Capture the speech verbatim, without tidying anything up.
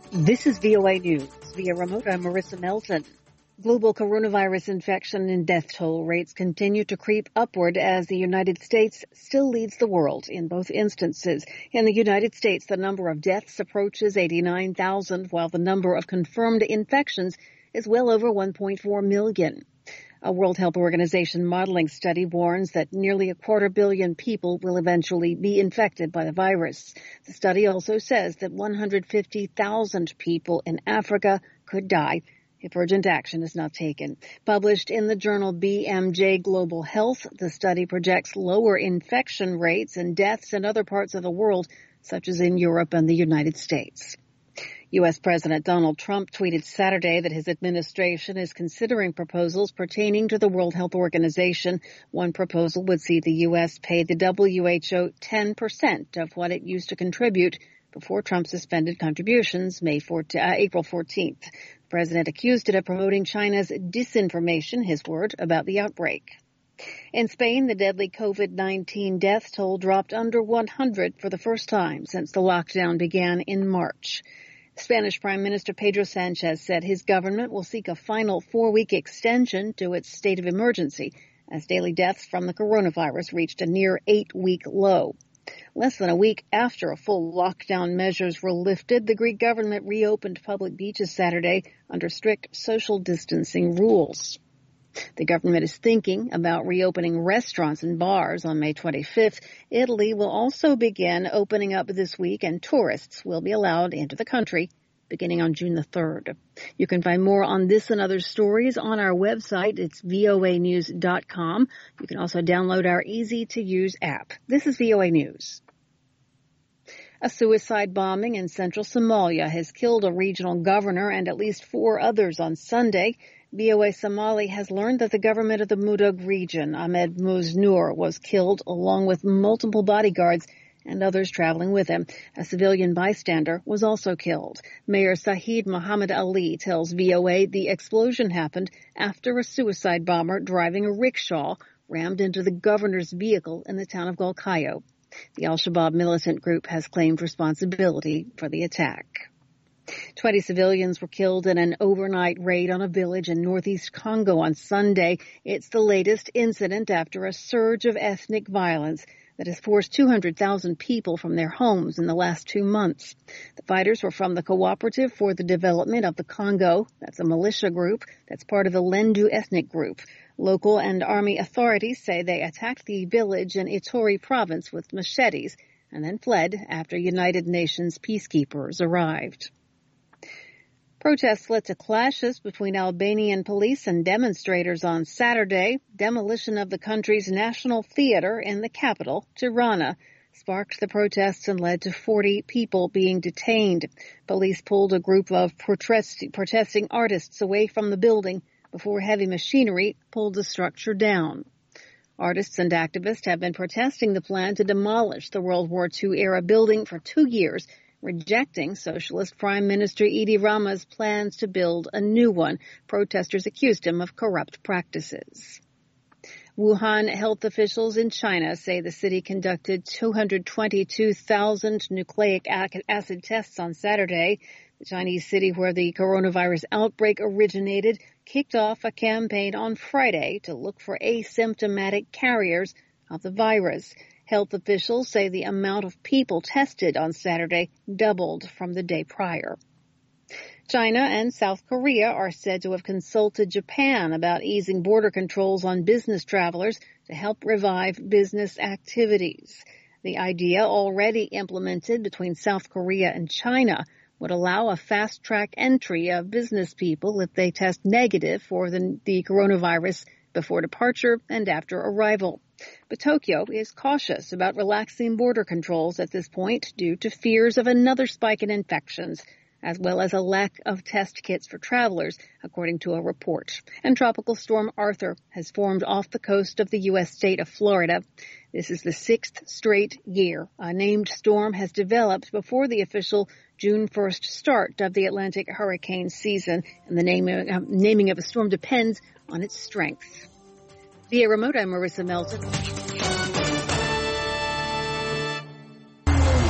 This is V O A News. Via remote, I'm Marissa Melton. Global coronavirus infection and death toll rates continue to creep upward as the United States still leads the world in both instances. In the United States, the number of deaths approaches eighty-nine thousand, while the number of confirmed infections is well over one point four million. A World Health Organization modeling study warns that nearly a quarter billion people will eventually be infected by the virus. The study also says that one hundred fifty thousand people in Africa could die if urgent action is not taken. Published in the journal B M J Global Health, the study projects lower infection rates and deaths in other parts of the world, such as in Europe and the United States. U S. President Donald Trump tweeted Saturday that his administration is considering proposals pertaining to the World Health Organization. One proposal would see the U S pay the W H O ten percent of what it used to contribute before Trump suspended contributions May fourteenth, uh, April fourteenth. The president accused it of promoting China's disinformation, his word, about the outbreak. In Spain, the deadly COVID nineteen death toll dropped under one hundred for the first time since the lockdown began in March. Spanish Prime Minister Pedro Sanchez said his government will seek a final four-week extension to its state of emergency as daily deaths from the coronavirus reached a near eight-week low. Less than a week after a full lockdown measures were lifted, the Greek government reopened public beaches Saturday under strict social distancing rules. The government is thinking about reopening restaurants and bars on May twenty-fifth. Italy will also begin opening up this week, and tourists will be allowed into the country beginning on June the third. You can find more on this and other stories on our website. It's V O A news dot com. You can also download our easy-to-use app. This is V O A News. A suicide bombing in central Somalia has killed a regional governor and at least four others on Sunday. V O A Somali has learned that the government of the Mudug region, Ahmed Muznur, was killed along with multiple bodyguards and others traveling with him. A civilian bystander was also killed. Mayor Sahid Mohammed Ali tells V O A the explosion happened after a suicide bomber driving a rickshaw rammed into the governor's vehicle in the town of Galkayo. The Al-Shabaab militant group has claimed responsibility for the attack. Twenty civilians were killed in an overnight raid on a village in northeast Congo on Sunday. It's the latest incident after a surge of ethnic violence that has forced two hundred thousand people from their homes in the last two months. The fighters were from the Cooperative for the Development of the Congo. That's a militia group that's part of the Lendu ethnic group. Local and army authorities say they attacked the village in Ituri province with machetes and then fled after United Nations peacekeepers arrived. Protests led to clashes between Albanian police and demonstrators on Saturday. Demolition of the country's national theater in the capital, Tirana, sparked the protests and led to forty people being detained. Police pulled a group of protest- protesting artists away from the building before heavy machinery pulled the structure down. Artists and activists have been protesting the plan to demolish the World War Two-era building for two years, rejecting Socialist Prime Minister Edi Rama's plans to build a new one. Protesters accused him of corrupt practices. Wuhan health officials in China say the city conducted two hundred twenty-two thousand nucleic acid tests on Saturday. The Chinese city where the coronavirus outbreak originated kicked off a campaign on Friday to look for asymptomatic carriers of the virus. Health officials say the amount of people tested on Saturday doubled from the day prior. China and South Korea are said to have consulted Japan about easing border controls on business travelers to help revive business activities. The idea, already implemented between South Korea and China, would allow a fast-track entry of business people if they test negative for the, the coronavirus before departure and after arrival. But Tokyo is cautious about relaxing border controls at this point due to fears of another spike in infections, as well as a lack of test kits for travelers, according to a report. And Tropical Storm Arthur has formed off the coast of the U S state of Florida. This is the sixth straight year a named storm has developed before the official June first start of the Atlantic hurricane season, and the naming, uh, naming of a storm depends on its strength. Via remote, I'm Marissa Melton.